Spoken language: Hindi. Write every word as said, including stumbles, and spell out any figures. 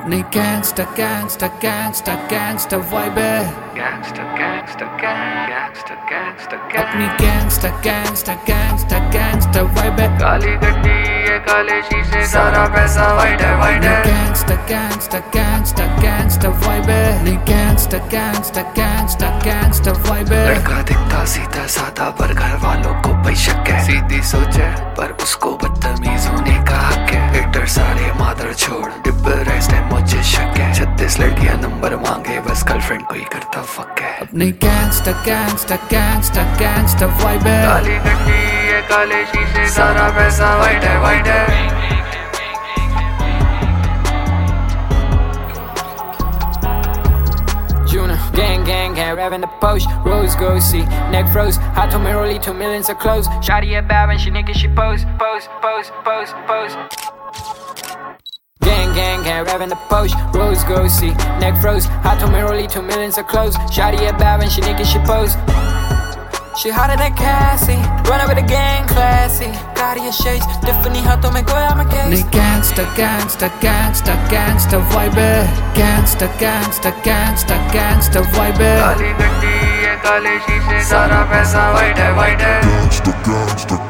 अपनी gangster gangster gangster gangster vibe है गैंगस्टर गैंगस्टर गैंगस्टर गैंगस्टर अपनी gangster gangster gangster gangster vibe है काली गड्डी है काले शीशे सारा पैसा वाइट है वाइट है gangster gangster gangster gangster vibe है gangster gangster gangster gangster vibe है लड़का दिखता सीधा साधा पर घर वालों को शक है सीधी सोच है पर उसको बदतमीज होने का हक है हेटर सारे मादर छोड़ डिप्रेस्ड है मुझे शक है छत्तीस लड़कियां नंबर मांगे बस गर्लफ्रेंड कोई करता फक है अपनी gangster gangster gangster gangster vibe है काली गड्डी है काले शीशे सारा पैसा वाइट है वाइट है Gang, gang, gang, rap in the post. Rose goes see, neck froze. I told me rolly two millions of clothes. Shawty a bad when she naked, she pose, pose, pose, pose, pose. Gang, gang, gang, rap in the post. Rose goes see, neck froze. I told me rolly two millions of clothes. Shawty a bad when she naked, she pose. She hotter than Cassie, running with the gang, classy. Cartier shades, Tiffany हाथों में कोया मैं case. Gangster, gangster, gangster, gangster vibe है. Gangster, gangster, gangster, gangster vibe है. काली गड्डी है काले शीशे सारा पैसा वाइट है वाइट है. Gangster, gangster,